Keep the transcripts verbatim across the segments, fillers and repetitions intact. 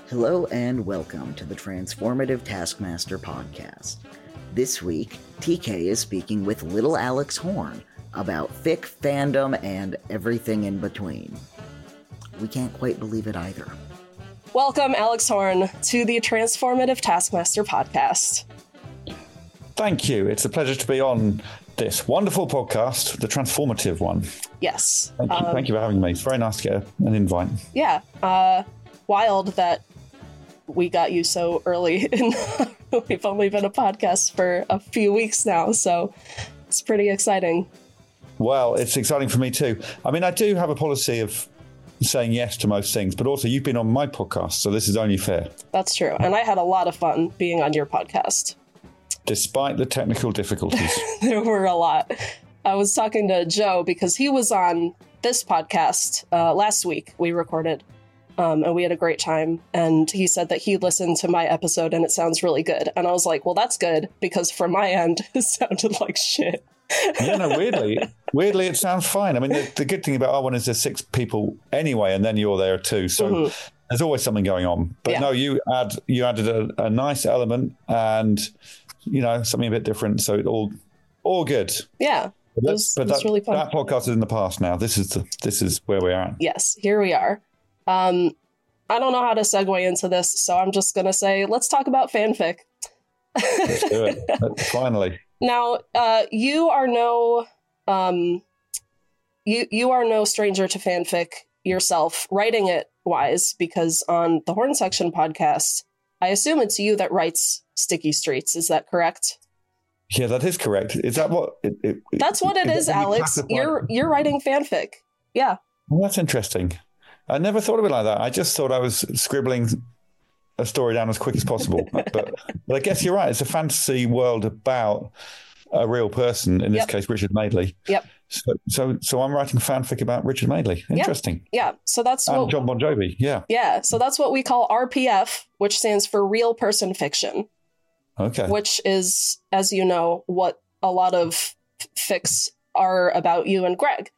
Hello and welcome to the Transformative Taskmaster podcast. This week, T K is speaking with little Alex Horn about fic, fandom, and everything in between. We can't quite believe it either. Welcome, Alex Horn, to the Transformative Taskmaster podcast. Thank you. It's a pleasure to be on this wonderful podcast, the transformative one. Yes. Thank you, um, Thank you for having me. It's very nice to get an invite. Yeah. Uh, wild that we got you so early. In, we've only been a podcast for a few weeks now, so it's pretty exciting. Well, it's exciting for me too. I mean, I do have a policy of saying yes to most things, but also you've been on my podcast, so this is only fair. That's true. And I had a lot of fun being on your podcast. Despite the technical difficulties. There were a lot. I was talking to Joe because he was on this podcast uh, last week. We recorded um, and we had a great time. And he said that he listened to my episode and it sounds really good. And I was like, well, that's good, because from my end, it sounded like shit. Yeah, no, weirdly, weirdly, it sounds fine. I mean, the, the good thing about our one is there's six people anyway, and then you're there too. So mm-hmm. there's always something going on. But yeah. no, you add you added a, a nice element and, you know, something a bit different. So it all all good. Yeah. But, it was, but it was that, really fun. That podcast is in the past now. This is the, this is where we are. Yes, here we are. Um, I don't know how to segue into this, so I'm just going to say, let's talk about fanfic. Let's do it. Finally. Now, uh, you are no, um, you you are no stranger to fanfic yourself, writing it wise, because on the Horn Section podcast, I assume it's you that writes Sticky Streets. Is that correct? Yeah, that is correct. Is that what? It, it, that's what it is, is Alex. You're you're writing fanfic. Yeah. Well, that's interesting. I never thought of it like that. I just thought I was scribbling a story down as quick as possible. but, but I guess you're right. It's a fantasy world about a real person, in this yep. case, Richard Madeley. Yep. So, so, so I'm writing fanfic about Richard Madeley. Interesting. Yeah. yeah. So that's and what, John Bon Jovi. Yeah. Yeah. So that's what we call R P F, which stands for real person fiction. Okay. Which is, as you know, what a lot of fics are about you and Greg,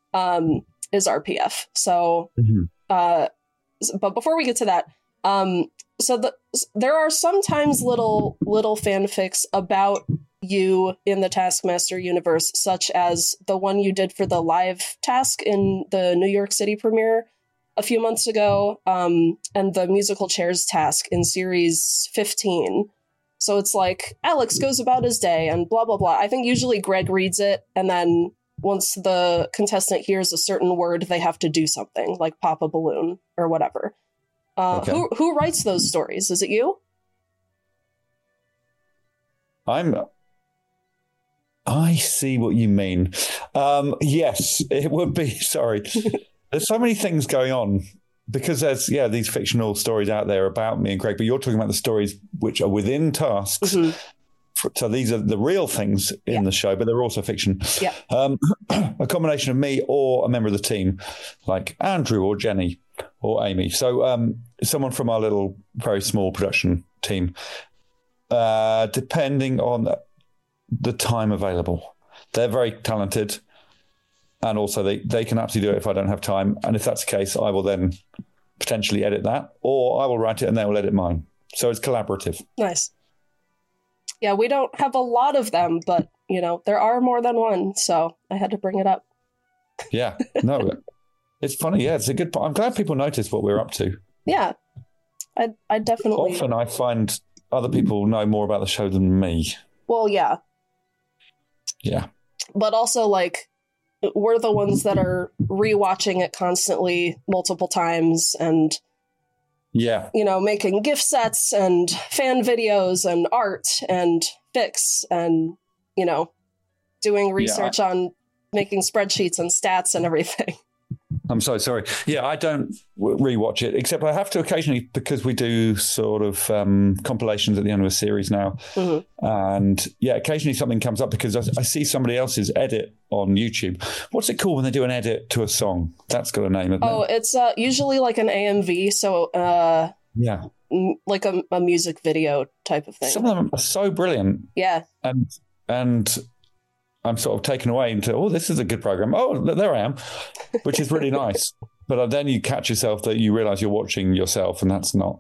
um, is R P F. So, mm-hmm. uh, but before we get to that, um, so the, there are sometimes little little fanfics about you in the Taskmaster universe, such as the one you did for the live task in the New York City premiere a few months ago, um, and the musical chairs task in series fifteen. So it's like Alex goes about his day and blah, blah, blah. I think usually Greg reads it, and then once the contestant hears a certain word, they have to do something, like pop a balloon or whatever. Uh, okay. Who who writes those stories? Is it you? I'm. I see what you mean. Um, yes, it would be. Sorry, there's so many things going on because there's yeah these fictional stories out there about me and Greg, but you're talking about the stories which are within tasks. Mm-hmm. So these are the real things in yeah. the show, but they're also fiction. Yeah. Um, a combination of me or a member of the team, like Andrew or Jenny or Amy. So um, someone from our little, very small production team, uh, depending on the time available. They're very talented, and also they, they can absolutely do it if I don't have time. And if that's the case, I will then potentially edit that, or I will write it and they will edit mine. So it's collaborative. Nice. Yeah, we don't have a lot of them, but, you know, there are more than one, so I had to bring it up. Yeah, no, it's funny. Yeah, it's a good point. I'm glad people notice what we're up to. Yeah, I, I definitely... Often I find other people know more about the show than me. Well, yeah. Yeah. But also, like, we're the ones that are rewatching it constantly multiple times and... Yeah. You know, making gift sets and fan videos and art and fics and, you know, doing research yeah, I, on making spreadsheets and stats and everything. I'm so sorry. Yeah, I don't rewatch it, except I have to occasionally because we do sort of um, compilations at the end of a series now. Mm-hmm. And yeah, occasionally something comes up because I, I see somebody else's edit on YouTube. What's it called when they do an edit to a song? That's got a name, isn't oh, it? it's uh, usually like an A M V. So uh, yeah, m- like a, a music video type of thing. Some of them are so brilliant. Yeah. And, and, I'm sort of taken away into, oh, this is a good program. Oh, there I am, which is really nice. But then you catch yourself that you realize you're watching yourself, and that's not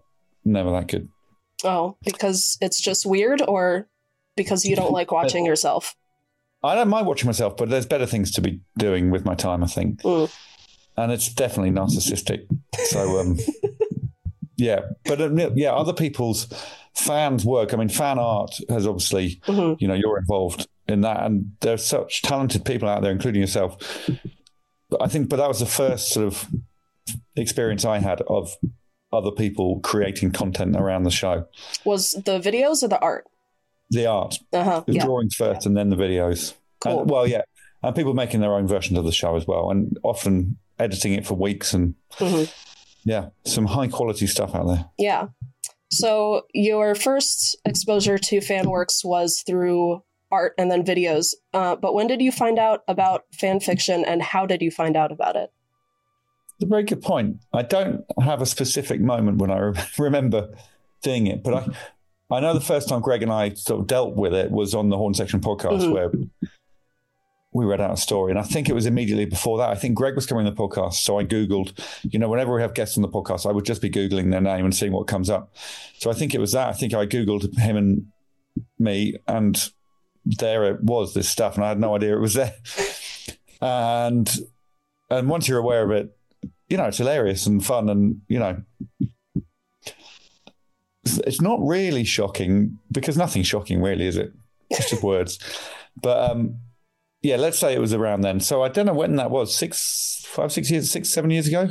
never that good. Oh, because it's just weird, or because you don't like watching yourself? I don't mind watching myself, but there's better things to be doing with my time, I think. Mm. And it's definitely narcissistic. So, um, yeah. But, uh, yeah, other people's fans' work, I mean, fan art has obviously, mm-hmm. you know, you're involved in that. And there's such talented people out there, including yourself. But I think, but that was the first sort of experience I had of other people creating content around the show. Was the videos or the art? The art. Uh-huh. The yeah. drawings first yeah. and then the videos. Cool. And, well, yeah. And people making their own versions of the show as well, and often editing it for weeks. And mm-hmm. yeah, some high quality stuff out there. Yeah. So your first exposure to FanWorks was through art and then videos. Uh, but when did you find out about fan fiction, and how did you find out about it? It's a very good point. I don't have a specific moment when I re- remember seeing it, but I I know the first time Greg and I sort of dealt with it was on the Horn Section podcast, mm-hmm. where we read out a story. And I think it was immediately before that. I think Greg was coming on the podcast. So I Googled, you know, whenever we have guests on the podcast, I would just be Googling their name and seeing what comes up. So I think it was that. I think I Googled him and me, and there it was, this stuff. And I had no idea it was there. And and once you're aware of it, you know, it's hilarious and fun, and, you know, it's not really shocking, because nothing's shocking really, is it? It's just words. But um, yeah, let's say it was around then. So I don't know when that was, six, five, six years, six, seven years ago?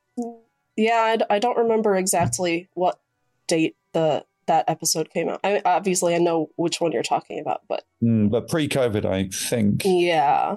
Yeah, I, I don't remember exactly what date the that episode came out. I mean, obviously, I know which one you're talking about, but... Mm, but pre-COVID, I think. Yeah.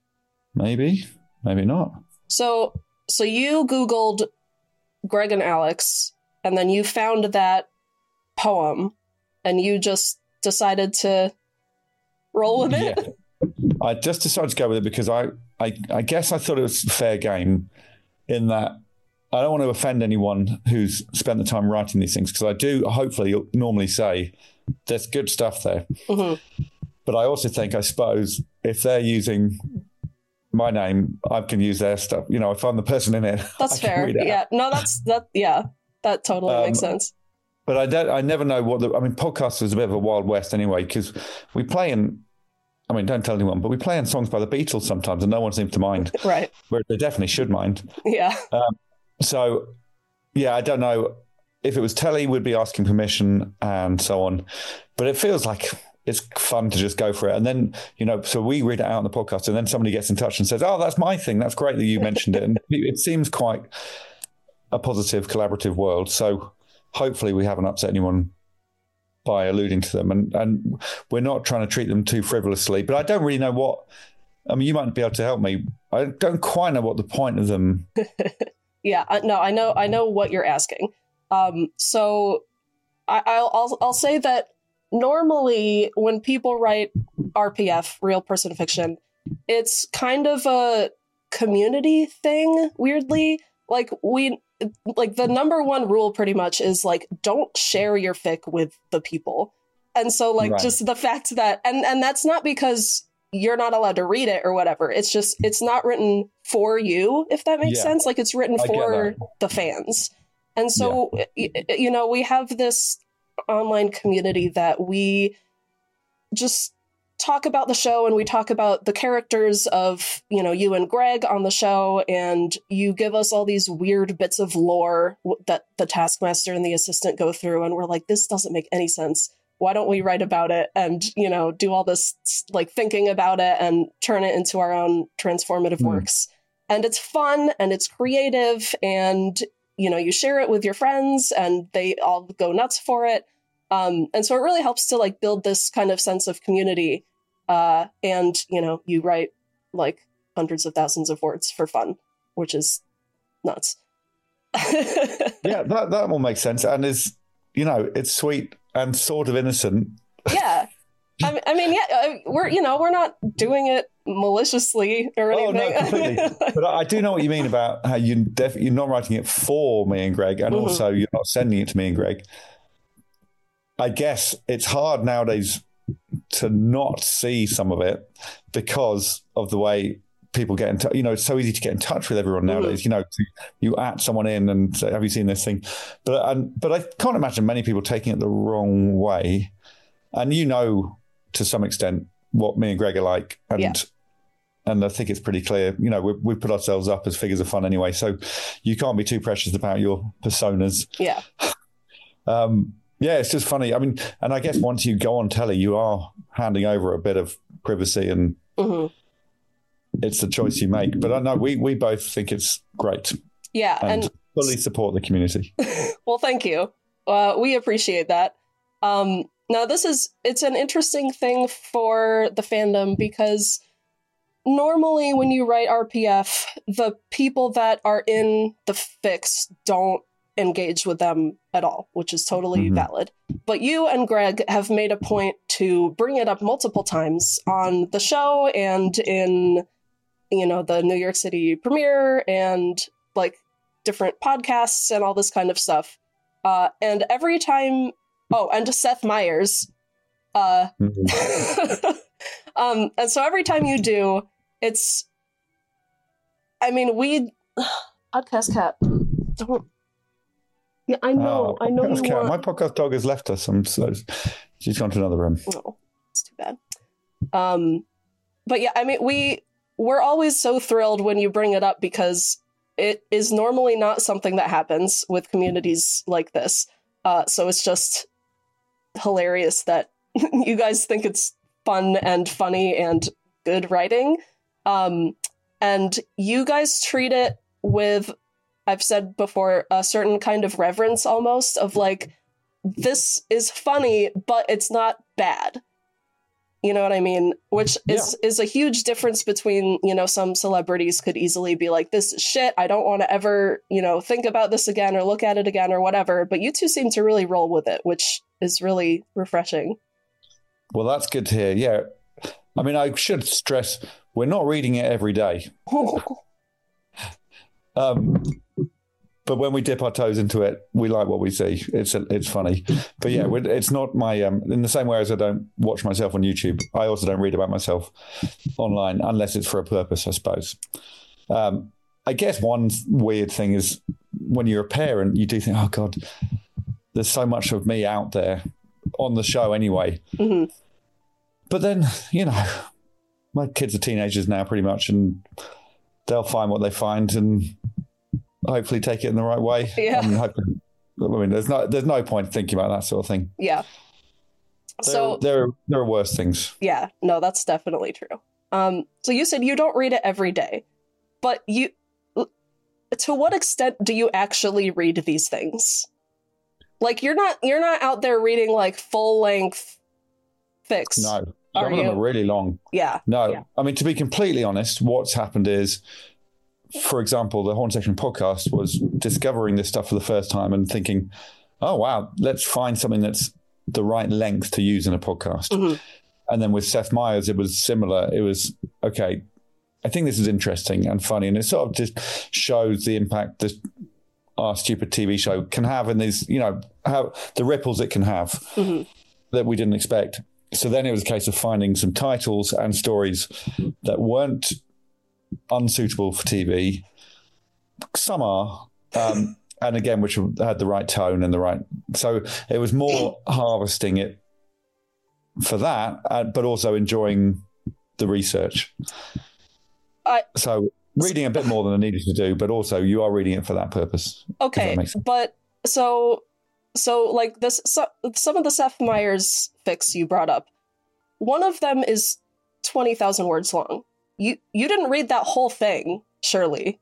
Maybe, maybe not. So... So you Googled Greg and Alex, and then you found that poem, and you just decided to roll with it? Yeah. I just decided to go with it because I, I, I guess I thought it was fair game, in that I don't want to offend anyone who's spent the time writing these things, because I do hopefully normally say there's good stuff there. Mm-hmm. But I also think, I suppose, if they're using my name, I can use their stuff. You know, if I'm the person in it, that's fair. Yeah, no, that's that. Yeah, that totally um, makes sense. But I don't. I never know what the. I mean, podcast is a bit of a wild west anyway, because we play in. I mean, don't tell anyone, but we play in songs by the Beatles sometimes, and no one seems to mind. Right. Where they definitely should mind. Yeah. Um, so, yeah, I don't know if it was Telly, would be asking permission and so on, but it feels like it's fun to just go for it. And then, you know, so we read it out on the podcast, and then somebody gets in touch and says, oh, that's my thing. That's great that you mentioned it. And it seems quite a positive, collaborative world. So hopefully we haven't upset anyone by alluding to them. And, and we're not trying to treat them too frivolously. But I don't really know what, I mean, you might be able to help me. I don't quite know what the point of them. Yeah, no, I know, I know what you're asking. Um, so I, I'll, I'll, I'll say that normally, when people write R P F, real person fiction, it's kind of a community thing, weirdly. Like, we, like, the number one rule pretty much is, like, don't share your fic with the people. And so, like, right. just the fact that, and, and that's not because you're not allowed to read it or whatever. It's just, it's not written for you, if that makes yeah. sense. Like, it's written for the fans. And so, yeah. y- you know, we have this online community that we just talk about the show, and we talk about the characters of, you know, you and Greg on the show, and you give us all these weird bits of lore that the Taskmaster and the assistant go through, and we're like, this doesn't make any sense. Why don't we write about it and, you know, do all this, like, thinking about it and turn it into our own transformative mm. works? And it's fun and it's creative, and, you know, you share it with your friends and they all go nuts for it. Um, and so it really helps to, like, build this kind of sense of community. Uh, and, you know, you write like hundreds of thousands of words for fun, which is nuts. Yeah, that, that will make sense. And is, you know, it's sweet and sort of innocent. Yeah. I mean, I mean, yeah, we're, you know, we're not doing it maliciously or anything. Oh, no, completely. But I do know what you mean about how you def- you're not writing it for me and Greg, and mm-hmm. also you're not sending it to me and Greg. I guess it's hard nowadays to not see some of it because of the way people get in touch. You know, it's so easy to get in touch with everyone nowadays. Mm. You know, you at someone in and say, have you seen this thing? But and, but I can't imagine many people taking it the wrong way. And you know, to some extent, what me and Greg are like. And yeah. and I think it's pretty clear. You know, we we put ourselves up as figures of fun anyway. So you can't be too precious about your personas. Yeah. um, yeah, it's just funny. I mean, and I guess once you go on telly, you are handing over a bit of privacy and mm-hmm. it's the choice you make. But I know we, we both think it's great. Yeah. And, and fully support the community. Well, thank you. Uh, we appreciate that. Um, now, this is, it's an interesting thing for the fandom because normally when you write R P F, the people that are in the fics don't engage with them at all, which is totally mm-hmm. valid. But you and Greg have made a point to bring it up multiple times on the show and in, you know, the New York City premiere and like different podcasts and all this kind of stuff. Uh, and every time, oh, and to Seth Meyers. Uh, mm-hmm. um, and so every time you do, it's, I mean, we, podcast cat, don't, yeah, I know, oh, I know you cat. want... My podcast dog has left us, I'm so, she's gone to another room. Oh, it's too bad. Um, but yeah, I mean, we, we're always so thrilled when you bring it up because it is normally not something that happens with communities like this. Uh, so it's just hilarious that you guys think it's fun and funny and good writing. Um, and you guys treat it with, I've said before, a certain kind of reverence almost of like, this is funny, but it's not bad. You know what I mean? Which is, yeah. is a huge difference between, you know, some celebrities could easily be like, this is shit. I don't want to ever, you know, think about this again or look at it again or whatever. But you two seem to really roll with it, which is really refreshing. Well, that's good to hear. Yeah. I mean, I should stress, we're not reading it every day. um, but when we dip our toes into it, we like what we see. It's it's funny. But yeah, it's not my, um, in the same way as I don't watch myself on YouTube, I also don't read about myself online unless it's for a purpose, I suppose. Um, I guess one weird thing is when you're a parent, you do think, oh God, there's so much of me out there on the show anyway. Mm-hmm. But then, you know, my kids are teenagers now pretty much, and they'll find what they find and hopefully take it in the right way. Yeah. And hopefully, I mean, there's no there's no point thinking about that sort of thing. Yeah. There, so there there are worse things. Yeah, no, that's definitely true. Um, so you said you don't read it every day, but you, to what extent do you actually read these things? Like you're not you're not out there reading like full length fics. No. Some of them are really long. Yeah. No, yeah. I mean, to be completely honest, what's happened is, for example, the Horn Section podcast was discovering this stuff for the first time and thinking, oh, wow, let's find something that's the right length to use in a podcast. Mm-hmm. And then with Seth Meyers, it was similar. It was, okay, I think this is interesting and funny. And it sort of just shows the impact this our stupid T V show can have in these, you know, how the ripples it can have mm-hmm. that we didn't expect. So then it was a case of finding some titles and stories that weren't unsuitable for T V. Some are, um, and again, which had the right tone and the right. So it was more harvesting it for that, uh, but also enjoying the research. I, so reading a bit more than I needed to do, but also you are reading it for that purpose. Okay, but so. So, like, this, so, some of the Seth Meyers fics you brought up, one of them is twenty thousand words long. You you didn't read that whole thing, surely?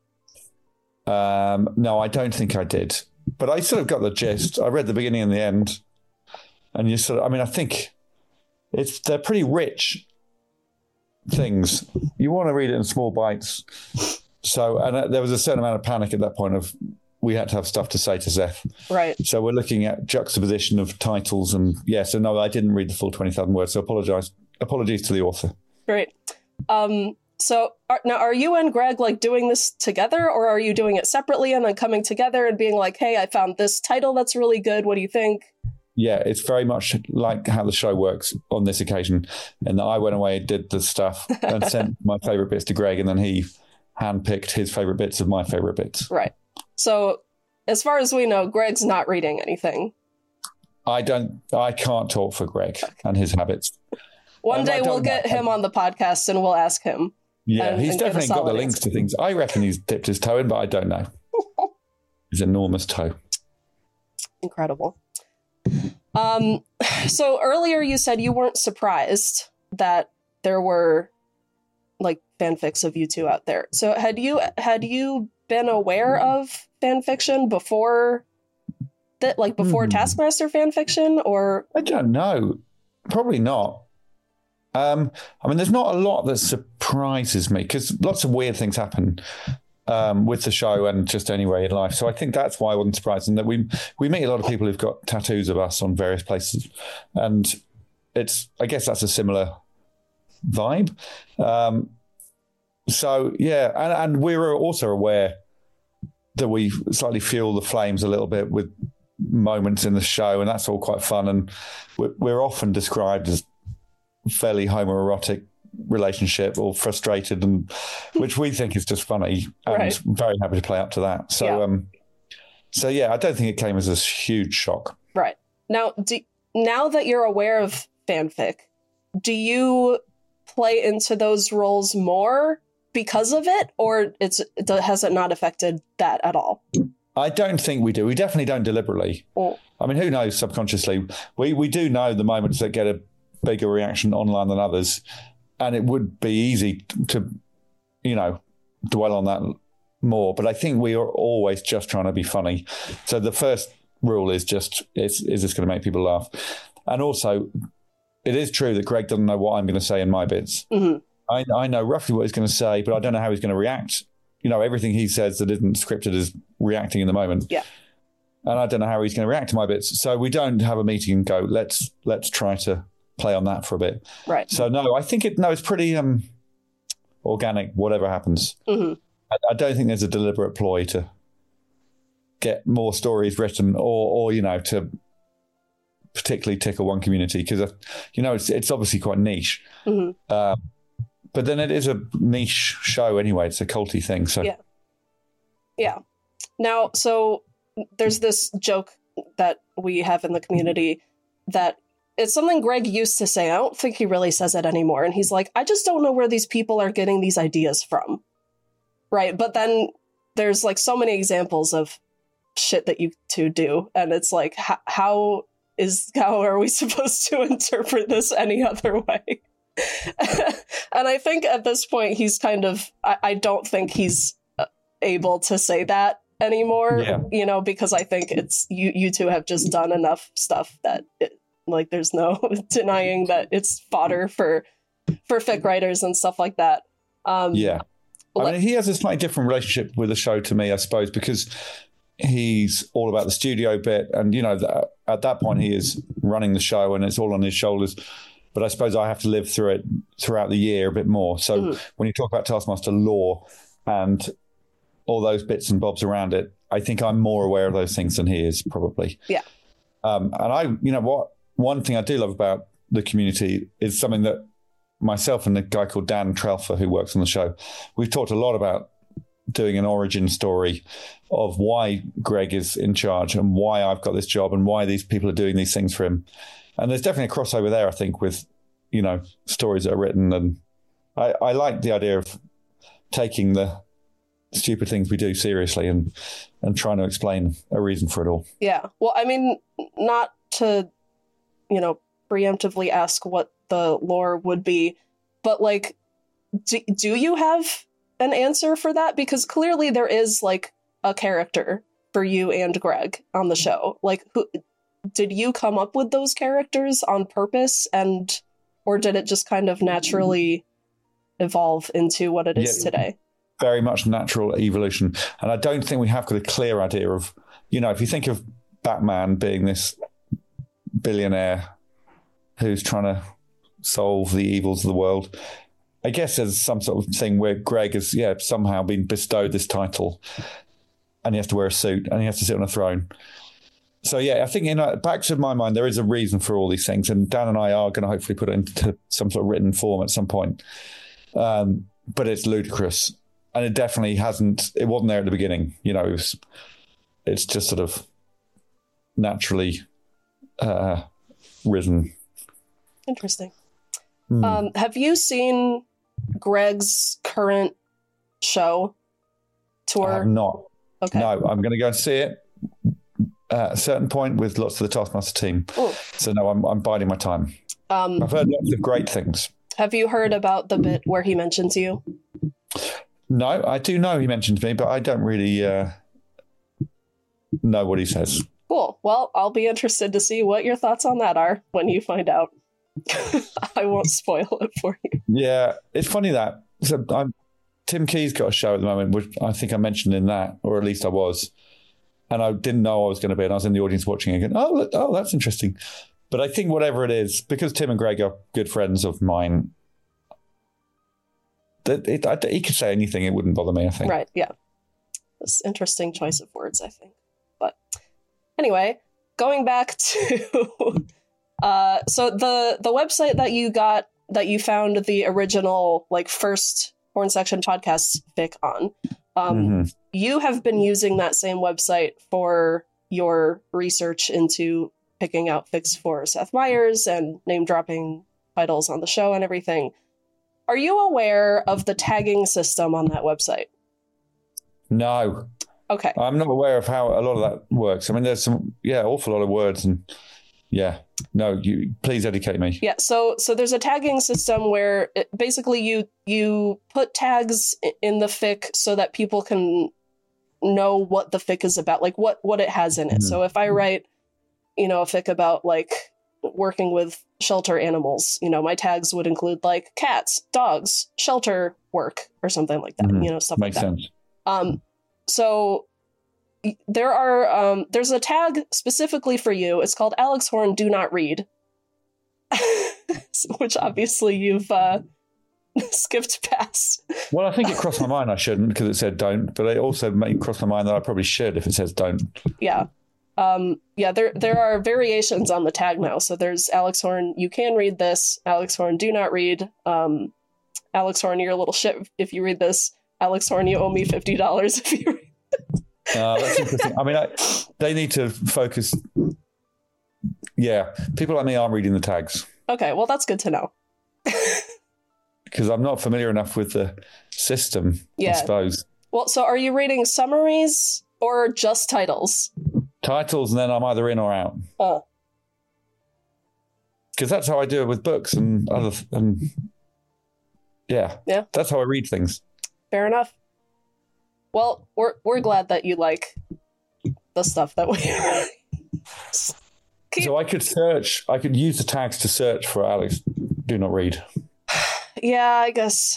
Um, no, I don't think I did. But I sort of got the gist. I read the beginning and the end. And you sort of, I mean, I think it's they're pretty rich things. You want to read it in small bites. So, and uh, there was a certain amount of panic at that point of, we had to have stuff to say to Seth. Right. So we're looking at juxtaposition of titles and yes, yeah, so no, I didn't read the full twenty thousand words. So apologize. Apologies to the author. Great. Um, so are, now are you and Greg like doing this together or are you doing it separately and then coming together and being like, hey, I found this title that's really good. What do you think? Yeah, it's very much like how the show works on this occasion. And I went away, did the stuff, and sent my favourite bits to Greg, and then he handpicked his favourite bits of my favourite bits. Right. So, as far as we know, Greg's not reading anything. I don't. I can't talk for Greg okay. and his habits. One um, day we'll get him on the podcast and we'll ask him. Yeah, and, he's and definitely got the links answer. to things. I reckon he's dipped his toe in, but I don't know. His enormous toe. Incredible. Um, so earlier you said you weren't surprised that there were like fanfics of you two out there. So had you had you been aware of fanfiction before that, like before mm. Taskmaster fanfiction, or I don't know. Probably not. Um, I mean, there's not a lot that surprises me because lots of weird things happen um, with the show and just anyway in life. So I think that's why I wasn't surprised. And that we we meet a lot of people who've got tattoos of us on various places, and it's I guess that's a similar vibe. Um, so yeah, and, and we were also aware that we slightly fuel the flames a little bit with moments in the show, and that's all quite fun. And we're, we're often described as fairly homoerotic relationship or frustrated, and which we think is just funny, and right. very happy to play up to that. So, yeah. um, so yeah, I don't think it came as a huge shock. Right. Now, do, now that you're aware of fanfic, do you play into those roles more because of it, or it's has it not affected that at all? I don't think we do. We definitely don't deliberately. Oh. I mean, who knows subconsciously? We we do know the moments that get a bigger reaction online than others, and it would be easy to, you know, dwell on that more. But I think we are always just trying to be funny. So the first rule is just, is, is this going to make people laugh? And also, it is true that Greg doesn't know what I'm going to say in my bits. Mm-hmm. I, I know roughly what he's going to say, but I don't know how he's going to react. You know, everything he says that isn't scripted is reacting in the moment. Yeah. And I don't know how he's going to react to my bits. So we don't have a meeting and go, let's let's try to play on that for a bit. Right. So no, I think it no, it's pretty um organic, whatever happens. Mm-hmm. I, I don't think there's a deliberate ploy to get more stories written or or, you know, to particularly tickle one community, because, you know, it's it's obviously quite niche. Mm-hmm. Um, but then it is a niche show anyway. It's a culty thing. So yeah. Yeah. Now, so there's this joke that we have in the community that it's something Greg used to say. I don't think he really says it anymore. And he's like, I just don't know where these people are getting these ideas from. Right. But then there's like so many examples of shit that you two do. And it's like, h- how is, how are we supposed to interpret this any other way? And I think at this point, he's kind of, I, I don't think he's able to say that anymore, yeah. you know, because I think it's, you, you two have just done enough stuff that it, like, there's no denying that it's fodder for for fic writers and stuff like that. Um, yeah. I let- mean, he has a slightly different relationship with the show to me, I suppose, because he's all about the studio bit. And, you know, th- at that point, he is running the show and it's all on his shoulders. But I suppose I have to live through it throughout the year a bit more. So mm-hmm. when you talk about Taskmaster lore and all those bits and bobs around it, I think I'm more aware of those things than he is, probably. Yeah. Um, and I, you know what? One thing I do love about the community is something that myself and a guy called Dan Trelfer, who works on the show, we've talked a lot about doing an origin story of why Greg is in charge and why I've got this job and why these people are doing these things for him. And there's definitely a crossover there, I think, with, you know, stories that are written. And I, I like the idea of taking the stupid things we do seriously and, and trying to explain a reason for it all. Yeah. Well, I mean, not to, you know, preemptively ask what the lore would be, but like, do, do you have an answer for that? Because clearly there is like a character for you and Greg on the show. Like, who did you come up with those characters on purpose, and or did it just kind of naturally evolve into what it is yeah, today? Very much natural evolution. And I don't think we have got a clear idea of, you know, if you think of Batman being this billionaire who's trying to solve the evils of the world, I guess there's some sort of thing where Greg has, yeah, somehow been bestowed this title and he has to wear a suit and he has to sit on a throne. so yeah, I think in uh, back to my mind, there is a reason for all these things, and Dan and I are going to hopefully put it into some sort of written form at some point. Um, but it's ludicrous, and it definitely hasn't. It wasn't there at the beginning. You know, it was, it's just sort of naturally uh, risen. Interesting. Mm. Um, have you seen Greg's current show tour? I have not. Okay. No, I'm going to go and see it at a certain point with lots of the Taskmaster team. Ooh. So no, I'm I'm biding my time. Um, I've heard lots of great things. Have you heard about the bit where he mentions you? No, I do know he mentions me, but I don't really uh, know what he says. Cool. Well, I'll be interested to see what your thoughts on that are when you find out. I won't spoil it for you. Yeah, it's funny that so I'm, Tim Key's got a show at the moment, which I think I mentioned in that, or at least I was, and I didn't know I was going to be, and I was in the audience watching it again. Oh, look, oh, that's interesting. But I think whatever it is, because Tim and Greg are good friends of mine, that it, it, he could say anything; it wouldn't bother me. I think. Right? Yeah. That's an interesting choice of words, I think. But anyway, going back to. Uh, so the the website that you got that you found the original like first Horn Section podcast fic on, um, mm-hmm. you have been using that same website for your research into picking out fics for Seth Meyers and name dropping titles on the show and everything. Are you aware of the tagging system on that website? No. Okay. I'm not aware of how a lot of that works. I mean, there's some yeah, awful lot of words and. Yeah, no, you please educate me. Yeah, so so there's a tagging system where it, basically you you put tags in the fic so that people can know what the fic is about, like what what it has in it. Mm-hmm. So if I write, you know, a fic about like working with shelter animals, you know, my tags would include like cats, dogs, shelter work, or something like that. Mm-hmm. You know, stuff Makes like that. Makes sense. Um, so. There are um, there's a tag specifically for you. It's called Alex Horn Do Not Read, which obviously you've uh, skipped past. Well, I think it crossed my mind I shouldn't because it said don't, but it also made cross my mind that I probably should if it says don't. Yeah, um, yeah. There there are variations on the tag now. So there's Alex Horn. You can read this. Alex Horn Do Not Read. Um, Alex Horn, you're a little shit if you read this. Alex Horn, you owe me fifty dollars if you read. Uh, that's interesting. I mean, I, they need to focus. Yeah, people like me aren't reading the tags. Okay, well, that's good to know. Because I'm not familiar enough with the system, yeah. I suppose. Well, so are you reading summaries or just titles? Titles, and then I'm either in or out. Oh. Because that's how I do it with books and other. And yeah, yeah, that's how I read things. Fair enough. Well, we're we're glad that you like the stuff that we. Keep... So I could search. I could use the tags to search for Alex Do Not Read. Yeah, I guess.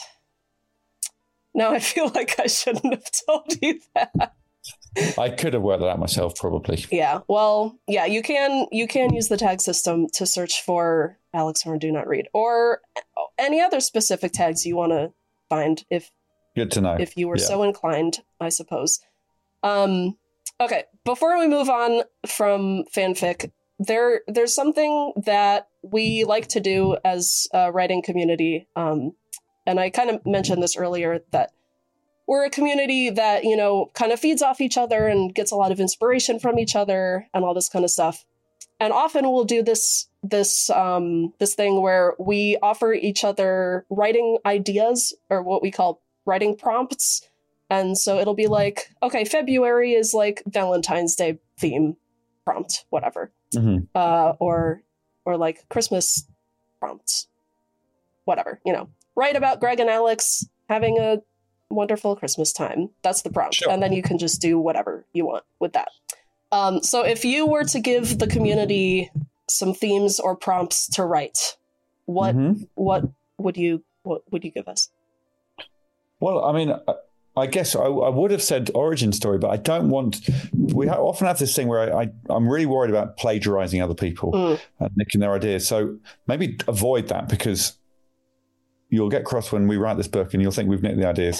Now I feel like I shouldn't have told you that. I could have worked that out myself, probably. Yeah. Well, yeah. You can you can use the tag system to search for Alex Horn Do Not Read or any other specific tags you want to find if. Good to know. If you were yeah. so inclined, I suppose. Um, okay, before we move on from fanfic, there there's something that we like to do as a writing community. Um, and I kind of mentioned this earlier, that we're a community that, you know, kind of feeds off each other and gets a lot of inspiration from each other and all this kind of stuff. And often we'll do this this um, this thing where we offer each other writing ideas, or what we call writing prompts. And so it'll be like, okay, February is like Valentine's Day theme prompt, whatever. Mm-hmm. Uh, or or like Christmas prompts, whatever, you know. Write about Greg and Alex having a wonderful Christmas time. That's the prompt. Sure. And then you can just do whatever you want with that. Um, so if you were to give the community some themes or prompts to write, what mm-hmm. what would you what would you give us? Well, I mean, I guess I, I would have said origin story, but I don't want. We ha- often have this thing where I, I, I'm really worried about plagiarizing other people mm. and nicking their ideas. So maybe avoid that, because you'll get cross when we write this book and you'll think we've nicked the ideas.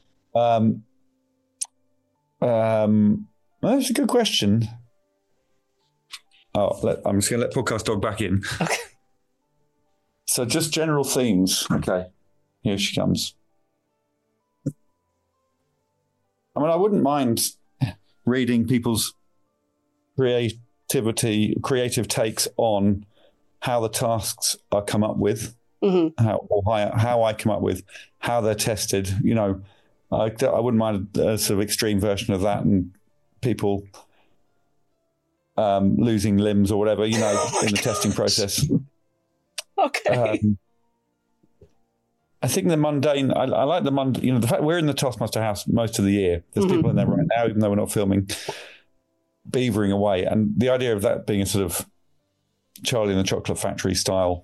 um, um, well, that's a good question. Oh, let, I'm just going to let Podcast Dog back in. Okay. So just general themes. Okay. Here she comes. I mean, I wouldn't mind reading people's creativity, creative takes on how the tasks are come up with, mm-hmm. how or how, how I come up with, how they're tested. You know, I, I wouldn't mind a sort of extreme version of that, and people um, losing limbs or whatever, you know, oh in the gosh. testing process. Okay. Um, I think the mundane, I, I like the mundane, you know, the fact we're in the Taskmaster house most of the year. There's mm-hmm. people in there right now, even though we're not filming, beavering away. And the idea of that being a sort of Charlie and the Chocolate Factory style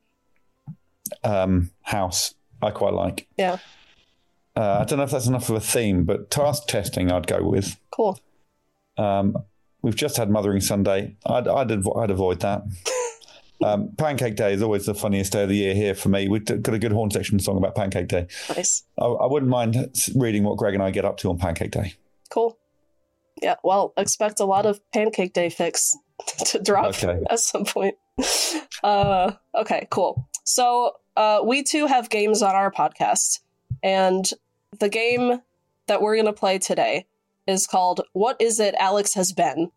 um, house, I quite like. Yeah. Uh, I don't know if that's enough of a theme, but task testing I'd go with. Cool. Um, we've just had Mothering Sunday. I'd, I'd, I'd avoid that. Um, Pancake Day is always the funniest day of the year here for me. We've got a good horn section song about Pancake Day. Nice. I, I wouldn't mind reading what Greg and I get up to on Pancake Day. Cool. Yeah, well, expect a lot of Pancake Day fics to drop okay. at some point. Uh, okay, cool. So uh, we too have games on our podcast, and the game that we're going to play today is called What Is It Alex Has Been?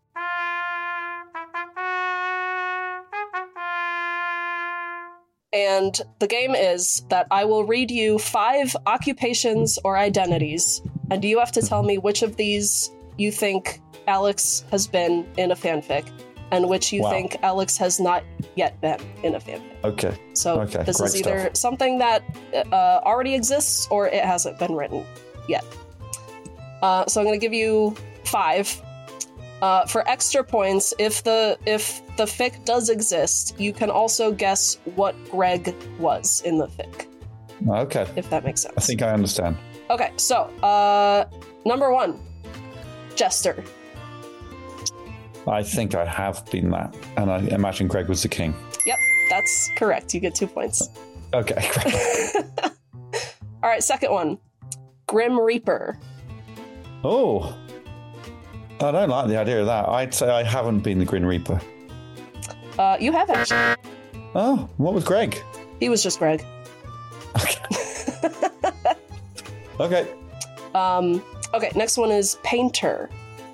And the game is that I will read you five occupations or identities, and you have to tell me which of these you think Alex has been in a fanfic, and which you wow. think Alex has not yet been in a fanfic. Okay. So okay. this Great is either stuff. something that uh, already exists or it hasn't been written yet. Uh, so I'm going to give you five. Uh, for extra points, if the if the fic does exist, you can also guess what Greg was in the fic. Okay. If that makes sense. I think I understand. Okay, so uh, number one, Jester. I think I have been that, and I imagine Greg was the king. Yep, that's correct. You get two points. Okay, great. All right, second one, Grim Reaper. Oh. I don't like the idea of that. I'd say I haven't been the Grim Reaper. Uh, you have actually. Oh, what was Greg? He was just Greg. Okay. okay. Um, okay, next one is Painter.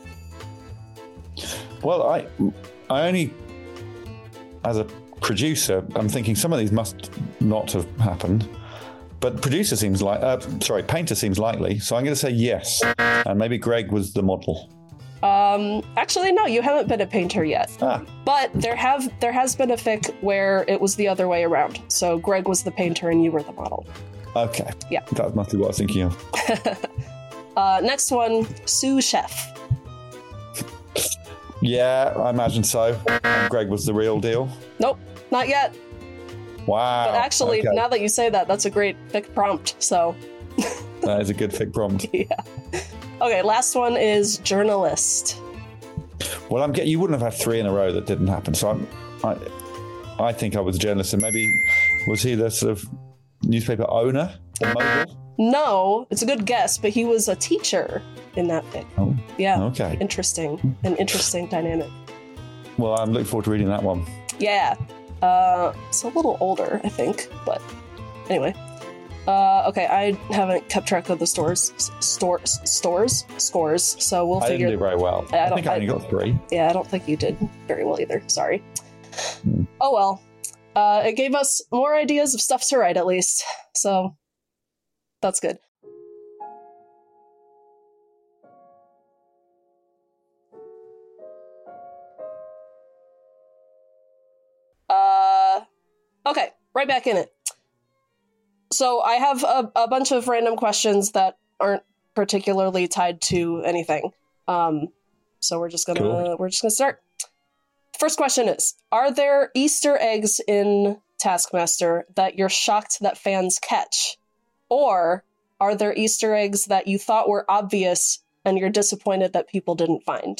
Well, I, I only, as a producer, I'm thinking some of these must not have happened. But producer seems like, uh, sorry, Painter seems likely. So I'm going to say yes. And maybe Greg was the model. Um, actually, no, you haven't been a painter yet. Ah. But there have there has been a fic where it was the other way around. So Greg was the painter and you were the model. Okay. Yeah. That must be what I was thinking of. uh, next one, sous chef. Yeah, I imagine so. And Greg was the real deal. Nope, not yet. Wow. But actually, okay. now that you say that, that's a great fic prompt. So that is a good fic prompt. Yeah. Okay, last one is journalist. Well, I'm getting. You wouldn't have had three in a row that didn't happen. So I'm, I, I think I was a journalist, and maybe was he the sort of newspaper owner or mogul? No, it's a good guess, but he was a teacher in that fic. Oh, yeah. Okay. Interesting. An interesting dynamic. Well, I'm looking forward to reading that one. Yeah. Uh, it's a little older, I think, but anyway. Uh, okay, I haven't kept track of the stores, stores, stores, scores. So we'll I figure. I didn't do very well. I, I think I only got three. Yeah, I don't think you did very well either. Sorry. Hmm. Oh well. Uh, it gave us more ideas of stuff to write, at least. So that's good. Uh, okay, right back in it. So I have a, a bunch of random questions that aren't particularly tied to anything. Um, so we're just gonna cool. we're just gonna start. First question is: are there Easter eggs in Taskmaster that you're shocked that fans catch, or are there Easter eggs that you thought were obvious and you're disappointed that people didn't find?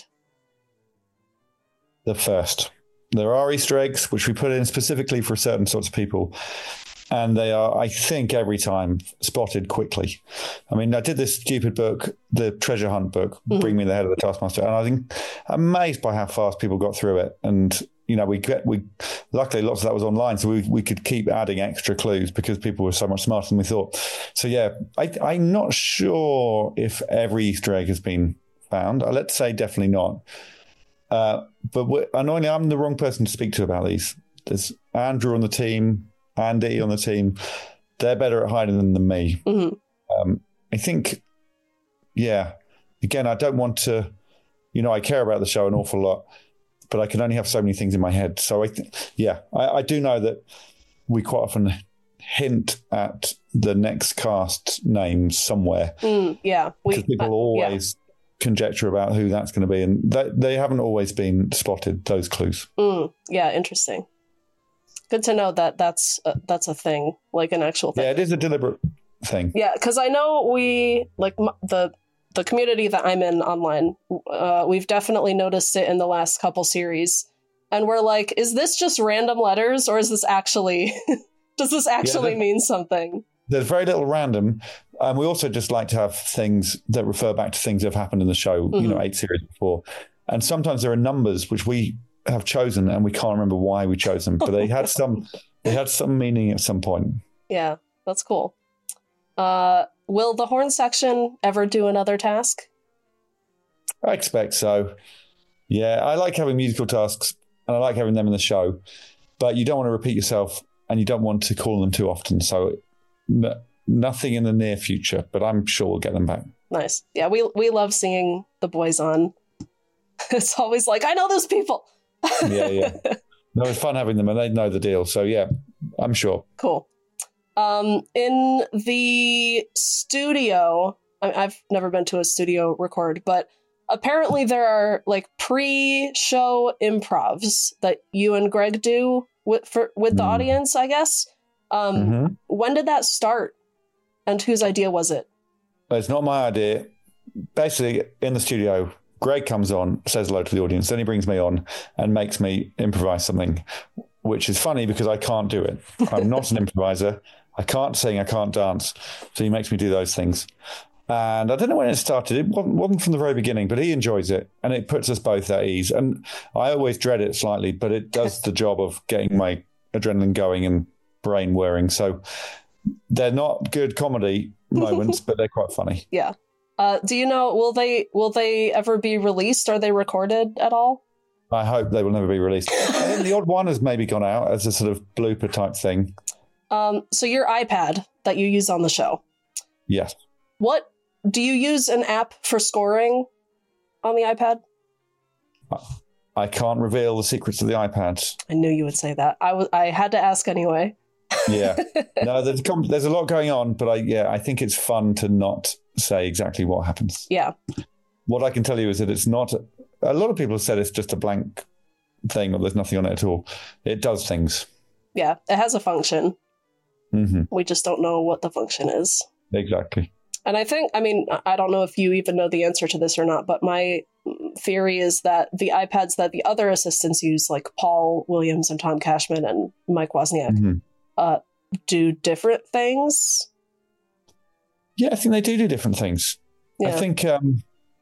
The first. There are Easter eggs which we put in specifically for certain sorts of people. And they are, I think, every time spotted quickly. I mean, I did this stupid book, the treasure hunt book, mm-hmm. Bring Me the Head of the Taskmaster, and I think amazed by how fast people got through it. And you know, we get we luckily lots of that was online, so we we could keep adding extra clues because people were so much smarter than we thought. So yeah, I, I'm not sure if every Easter egg has been found. Let's say definitely not. Uh, but annoyingly, I'm the wrong person to speak to about these. There's Andrew on the team, Andy on the team. They're better at hiding them than me. Mm-hmm. Um, I think, yeah. Again, I don't want to. You know, I care about the show an awful lot, but I can only have so many things in my head. So, I th- yeah, I, I do know that we quite often hint at the next cast names somewhere. Mm, yeah. Because people uh, always yeah. conjecture about who that's going to be. And they, they haven't always been spotted, those clues. Mm, yeah, interesting. Good to know that that's a, that's a thing, like an actual thing. Yeah, it is a deliberate thing. Yeah, because I know we, like the... the community that I'm in online, uh, we've definitely noticed it in the last couple series. And we're like, is this just random letters or is this actually, does this actually yeah, mean something? There's very little random. And we also just like to have things that refer back to things that have happened in the show, mm-hmm. you know, eight series before. And sometimes there are numbers which we have chosen and we can't remember why we chose them, but they had some, they had some meaning at some point. Yeah, that's cool. Uh, Will the horn section ever do another task? I expect so. Yeah, I like having musical tasks and I like having them in the show, but you don't want to repeat yourself and you don't want to call them too often. So n- nothing in the near future, but I'm sure we'll get them back. Nice. Yeah, we we love seeing the boys on. It's always like, I know those people. yeah, yeah. No, it's fun having them and they know the deal. So yeah, I'm sure. Cool. Um, in the studio, I, I've never been to a studio record, but apparently there are like pre-show improvs that you and Greg do with for with the mm. audience, I guess. Um, mm-hmm. When did that start, and whose idea was it? It's not my idea. Basically, in the studio, Greg comes on, says hello to the audience, then he brings me on and makes me improvise something, which is funny because I can't do it. I'm not an improviser. I can't sing, I can't dance. So he makes me do those things. And I don't know when it started. It wasn't, wasn't from the very beginning, but he enjoys it. And it puts us both at ease. And I always dread it slightly, but it does the job of getting my adrenaline going and brain whirring. So they're not good comedy moments, but they're quite funny. Yeah. Uh, do you know, will they will they ever be released? Are they recorded at all? I hope they will never be released. I think the odd one has maybe gone out as a sort of blooper type thing. Um, so your iPad that you use on the show. Yes. What do you use an app for scoring on the iPad? I can't reveal the secrets of the iPads. I knew you would say that. I was. I had to ask anyway. Yeah. No, there's there's a lot going on, but I yeah, I think it's fun to not say exactly what happens. Yeah. What I can tell you is that it's not. A lot of people have said it's just a blank thing or there's nothing on it at all. It does things. Yeah, it has a function. Mm-hmm. We just don't know what the function is. Exactly. And I think, I mean, I don't know if you even know the answer to this or not, but my theory is that the iPads that the other assistants use, like Paul Williams and Tom Cashman and Mike Wozniak, mm-hmm. uh, do different things. Yeah, I think they do do different things. Yeah. I think um,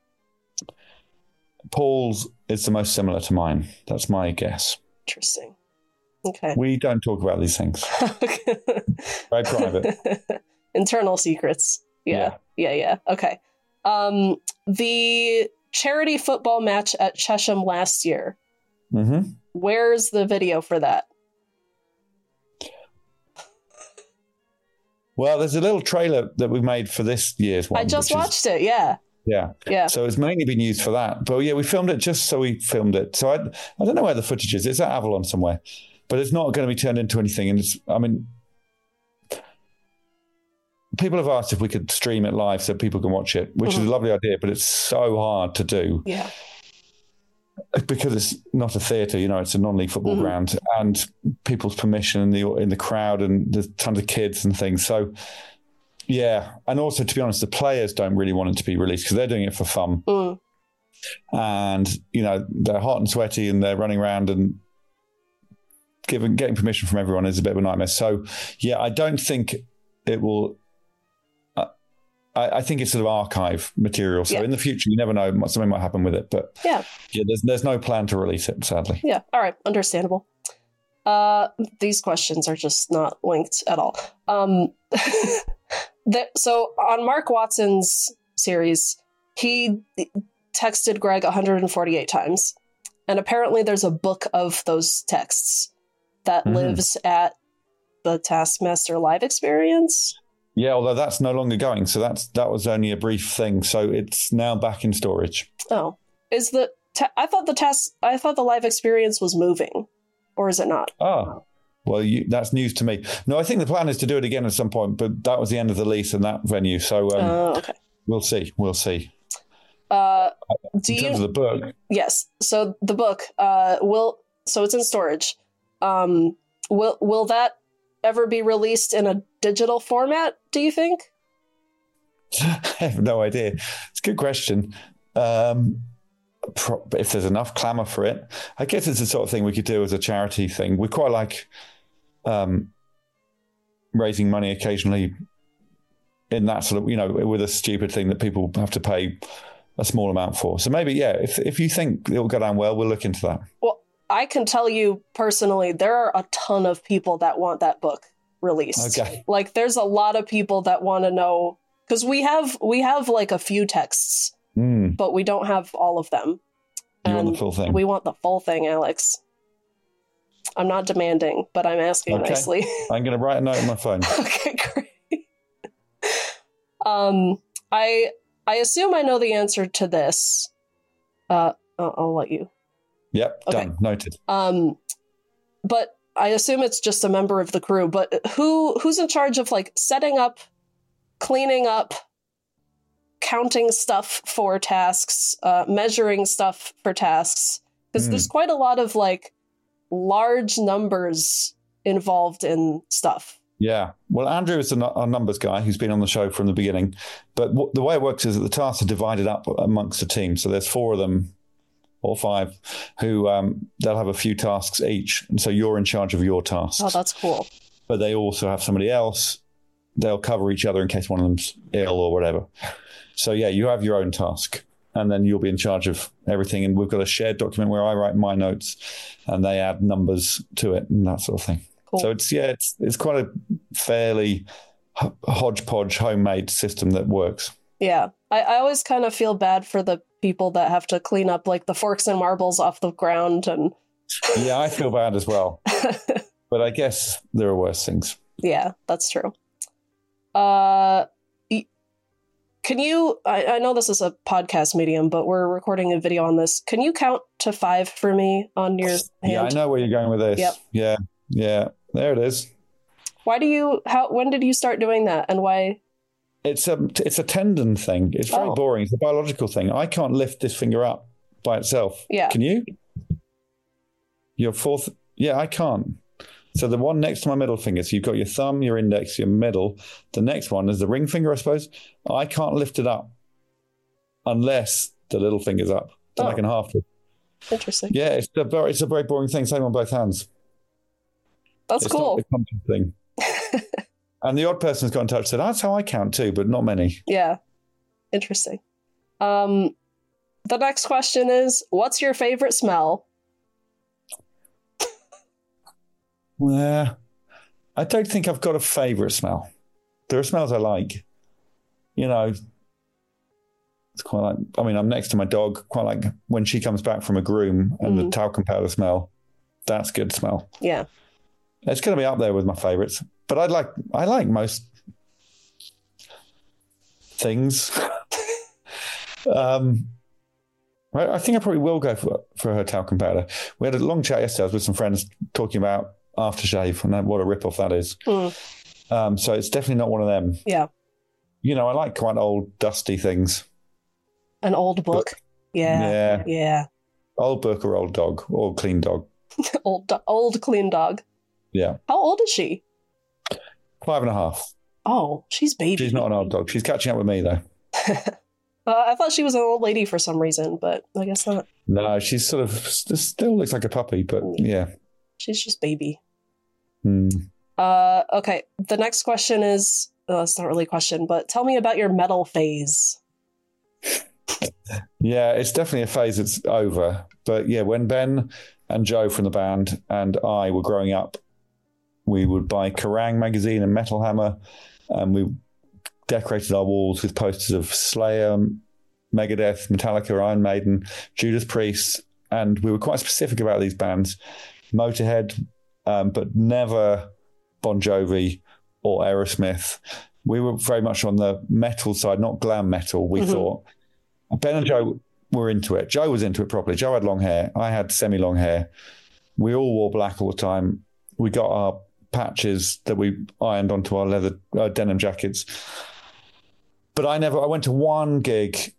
Paul's is the most similar to mine. That's my guess. Interesting. Okay. We don't talk about these things. Very private. Internal secrets. Yeah. Yeah, yeah. yeah. Okay. Um, the charity football match at Chesham last year. Mm-hmm. Where's the video for that? Well, there's a little trailer that we made for this year's one. I just watched is, it, yeah. Yeah. Yeah. So it's mainly been used for that. But yeah, we filmed it just so we filmed it. So I I don't know where the footage is. It's at Avalon somewhere. But it's not going to be turned into anything. And it's, I mean, people have asked if we could stream it live so people can watch it, which mm-hmm. is a lovely idea, but it's so hard to do. Yeah. Because it's not a theatre, you know, it's a non-league football mm-hmm. ground, and people's permission in the in the crowd, and there's tons of kids and things. So, yeah. And also, to be honest, the players don't really want it to be released because they're doing it for fun. Mm. And, you know, they're hot and sweaty and they're running around, and giving getting permission from everyone is a bit of a nightmare. So, yeah, I don't think it will... I, I think it's sort of archive material. So yeah. in the future, you never know, something might happen with it. But yeah, yeah, there's there's no plan to release it, sadly. Yeah. All right. Understandable. Uh, these questions are just not linked at all. Um, the, so on Mark Watson's series, he texted Greg one hundred forty-eight times. And apparently there's a book of those texts that mm-hmm. lives at the Taskmaster Live experience. Yeah, although that's no longer going. So that's that was only a brief thing. So it's now back in storage. Oh, is the ta- I thought the task I thought the live experience was moving, or is it not? Oh, well, you, that's news to me. No, I think the plan is to do it again at some point, but that was the end of the lease in that venue. So um, uh, okay. we'll see. We'll see. Uh, do in terms you, of the book, yes. So the book uh, will. So it's in storage. Um, will will that ever be released in a digital format, do you think? I have no idea. It's a good question. Um, pro- if there's enough clamour for it, I guess it's the sort of thing we could do as a charity thing. We quite like um, raising money occasionally in that sort of, you know, with a stupid thing that people have to pay a small amount for. So maybe, yeah, if if you think it'll go down well, we'll look into that. Well, I can tell you personally, there are a ton of people that want that book released. Okay. Like there's a lot of people that want to know, because we have we have like a few texts, mm. but we don't have all of them. You and want the full thing? We want the full thing, Alex. I'm not demanding, but I'm asking okay. nicely. I'm going to write a note on my phone. Okay, great. um, I I assume I know the answer to this. Uh, I'll, I'll let you. Yep, okay. Done. Noted. Um, but I assume it's just a member of the crew. But who who's in charge of like setting up, cleaning up, counting stuff for tasks, uh, measuring stuff for tasks? Because mm. there's quite a lot of like large numbers involved in stuff. Yeah. Well, Andrew is our numbers guy who's been on the show from the beginning. But w- the way it works is that the tasks are divided up amongst the team. So there's four of them or five who um, they'll have a few tasks each. And so you're in charge of your tasks. Oh, that's cool. But they also have somebody else. They'll cover each other in case one of them's ill or whatever. So, yeah, you have your own task. And then you'll be in charge of everything. And we've got a shared document where I write my notes and they add numbers to it and that sort of thing. Cool. So it's, yeah, it's it's quite a fairly hodgepodge homemade system that works. Yeah. I, I always kind of feel bad for the people that have to clean up like the forks and marbles off the ground. And yeah, I feel bad as well. But I guess there are worse things. Yeah, that's true. Uh, can you, I, I know this is a podcast medium, but we're recording a video on this. Can you count to five for me on your hand? Yeah, I know where you're going with this. Yep. Yeah, yeah. There it is. Why do you, how, when did you start doing that and why? It's a, it's a tendon thing. It's very oh. boring. It's a biological thing. I can't lift this finger up by itself. Yeah. Can you? Your fourth, yeah, I can't. So the one next to my middle finger, so you've got your thumb, your index, your middle. The next one is the ring finger, I suppose. I can't lift it up unless the little finger's up. Then oh. I can half lift. Interesting. Yeah, it's a very, it's a very boring thing. Same on both hands. That's it's cool. Not a common thing. And the odd person's got in touch and said, that's how I count too, but not many. Yeah. Interesting. Um, the next question is, what's your favorite smell? Well, I don't think I've got a favourite smell. There are smells I like. You know, it's quite like, I mean, I'm next to my dog, quite like when she comes back from a groom and mm. the talcum powder smell. That's good smell. Yeah. It's going to be up there with my favourites. But I like I like most things. um, I think I probably will go for, for her talcum powder. We had a long chat yesterday. I was with some friends talking about aftershave and what a rip-off that is. Mm. Um, so it's definitely not one of them. Yeah. You know, I like quite old, dusty things. An old book. book. Yeah. Yeah. Yeah. Old book or old dog or clean dog. old, old clean dog. Yeah. How old is she? Five and a half. Oh, she's baby. She's not an old dog. She's catching up with me, though. uh, I thought she was an old lady for some reason, but I guess not. No, she's sort of still looks like a puppy, but yeah. She's just baby. Hmm. Uh, okay, the next question is, oh, that's not really a question, but tell me about your metal phase. Yeah, it's definitely a phase that's over. But yeah, when Ben and Joe from the band and I were growing up, we would buy Kerrang magazine and Metal Hammer, and we decorated our walls with posters of Slayer, Megadeth, Metallica, Iron Maiden, Judas Priest, and we were quite specific about these bands. Motorhead, um, but never Bon Jovi or Aerosmith. We were very much on the metal side, not glam metal, we mm-hmm. thought. Ben and Joe were into it. Joe was into it properly. Joe had long hair. I had semi-long hair. We all wore black all the time. We got our patches that we ironed onto our leather uh, denim jackets. But I never, I went to one gig.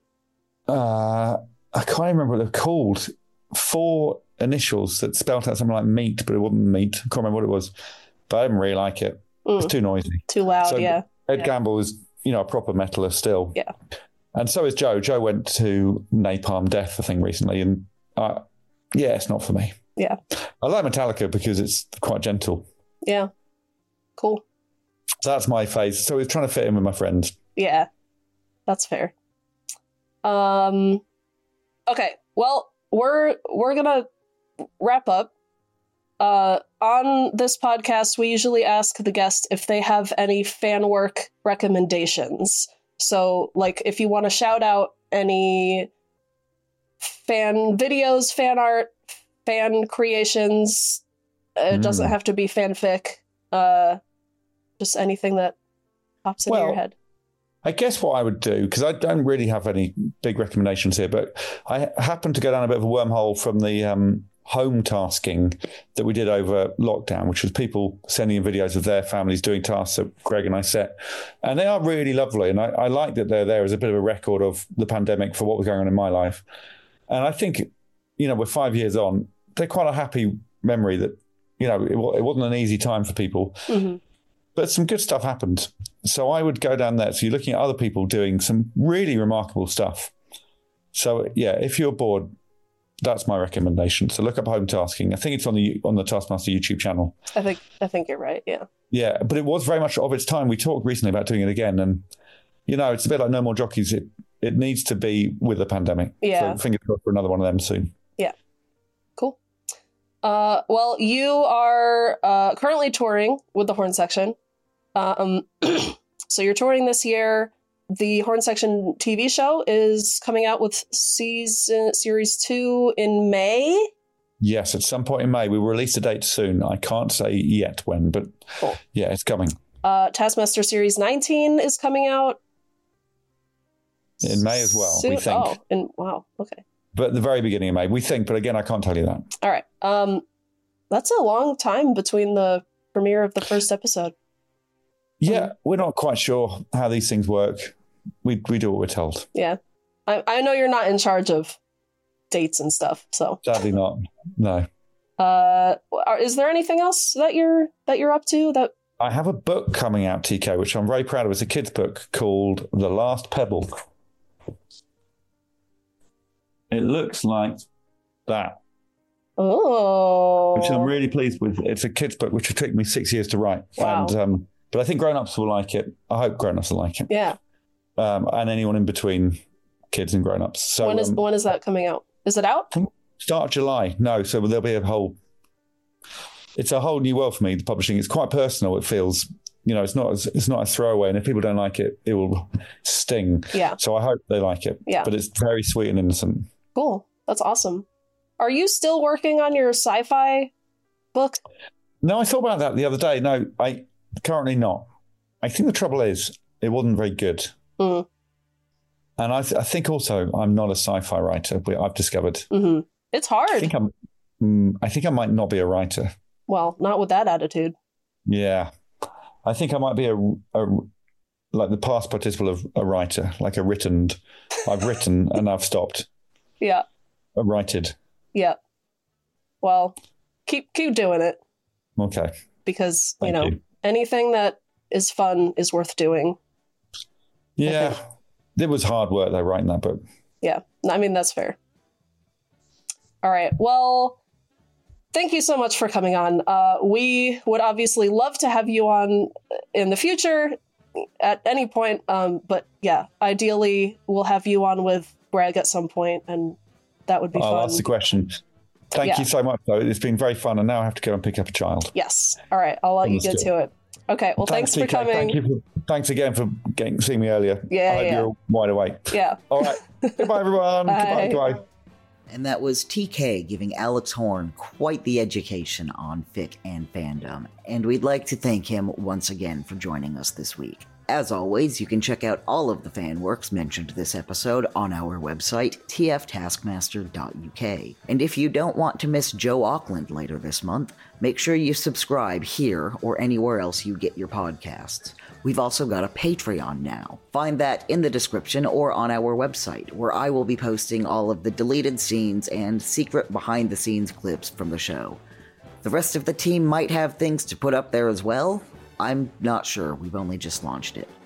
Uh, I can't remember what they're called. Four initials that spelled out something like meat, but it wasn't meat. I can't remember what it was. But I didn't really like it. Mm. It was too noisy. Too loud, so yeah. Ed yeah. Gamble is, you know, a proper metaler still. Yeah. And so is Joe. Joe went to Napalm Death, I think, recently. And uh, yeah, it's not for me. Yeah. I like Metallica because it's quite gentle. Yeah. Cool. So that's my phase. So we're trying to fit in with my friends. Yeah. That's fair. Um. Okay. Well, we're we're gonna wrap up. Uh, on this podcast, we usually ask the guest if they have any fan work recommendations. So, like, if you want to shout out any fan videos, fan art, fan creations, it mm. doesn't have to be fanfic. Uh, just anything that pops into well, your head. I guess what I would do, because I don't really have any big recommendations here, but I happened to go down a bit of a wormhole from the um, home tasking that we did over lockdown, which was people sending in videos of their families doing tasks that Greg and I set. And they are really lovely. And I, I like that they're there as a bit of a record of the pandemic for what was going on in my life. And I think, you know, we're five years on, they're quite a happy memory that, you know, it, it wasn't an easy time for people. Mm-hmm. But some good stuff happened. So I would go down there. So you're looking at other people doing some really remarkable stuff. So, yeah, if you're bored, that's my recommendation. So look up home tasking. I think it's on the on the Taskmaster YouTube channel. I think I think you're right, yeah. Yeah, but it was very much of its time. We talked recently about doing it again. And, you know, it's a bit like No More Jockeys. It, it needs to be with the pandemic. Yeah. So fingers crossed for another one of them soon. Yeah. Cool. Uh, well, you are uh, currently touring with the Horn Section. Um, so you're touring this year. The Horn Section T V show is coming out with season series two in May. Yes, at some point in May. We will release a date soon. I can't say yet when, but cool. Yeah, it's coming. Uh, Taskmaster series nineteen is coming out in May as well. soon? We think. Oh, in, wow. Okay. But at the very beginning of May, we think. But again, I can't tell you that. All right. Um, that's a long time between the premiere of the first episode. Yeah, um, we're not quite sure how these things work. We we do what we're told. Yeah, I I know you're not in charge of dates and stuff, so sadly not. No. Uh, is there anything else that you're that you're up to? That I have a book coming out, T K, which I'm very proud of. It's a kid's book called The Last Pebble. It looks like that. Oh, which I'm really pleased with. It's a kid's book, which took me six years to write. Wow. And um, but I think grown-ups will like it. I hope grown-ups will like it. Yeah. Um, and anyone in between kids and grown-ups. So when is um, when is that coming out? Is it out? Start of July. No, so there'll be a whole. It's a whole new world for me. The publishing. It's quite personal. It feels. You know, it's not. As, it's not a throwaway. And if people don't like it, it will sting. Yeah. So I hope they like it. Yeah. But it's very sweet and innocent. Cool. That's awesome. Are you still working on your sci-fi book? No, I thought about that the other day. No, I currently not. I think the trouble is it wasn't very good. Mm. And I, th- I think also I'm not a sci-fi writer. I've discovered mm-hmm. It's hard. I think I'm. Mm, I think I might not be a writer. Well, not with that attitude. Yeah, I think I might be a, a like the past participle of a writer, like a written. I've written and I've stopped. Yeah. A writed. Yeah. Well, keep keep doing it. Okay. Because Thank you know you. anything that is fun is worth doing. Yeah, it was hard work though writing that book. Yeah, I mean that's fair. All right. Well, thank you so much for coming on. Uh, we would obviously love to have you on in the future. at any point. Um, but yeah, ideally we'll have you on with Greg at some point, and that would be I'll fun. ask the question. Thank Yeah. you so much, though. It's been very fun, and now I have to go and pick up a child. Yes. All right. I'll let Understood. you get to it. Okay. Well, thanks, thanks for T K. coming. Thank you for, thanks again for getting seeing me earlier. Yeah, I hope yeah. you're wide awake. Yeah. All right. Goodbye, everyone. Bye. Goodbye. Goodbye. And that was T K giving Alex Horn quite the education on fic and fandom, and we'd like to thank him once again for joining us this week. As always, you can check out all of the fan works mentioned this episode on our website, t f taskmaster dot u k. And if you don't want to miss Joe Auckland later this month, make sure you subscribe here or anywhere else you get your podcasts. We've also got a Patreon now. Find that in the description or on our website, where I will be posting all of the deleted scenes and secret behind-the-scenes clips from the show. The rest of the team might have things to put up there as well. I'm not sure, we've only just launched it.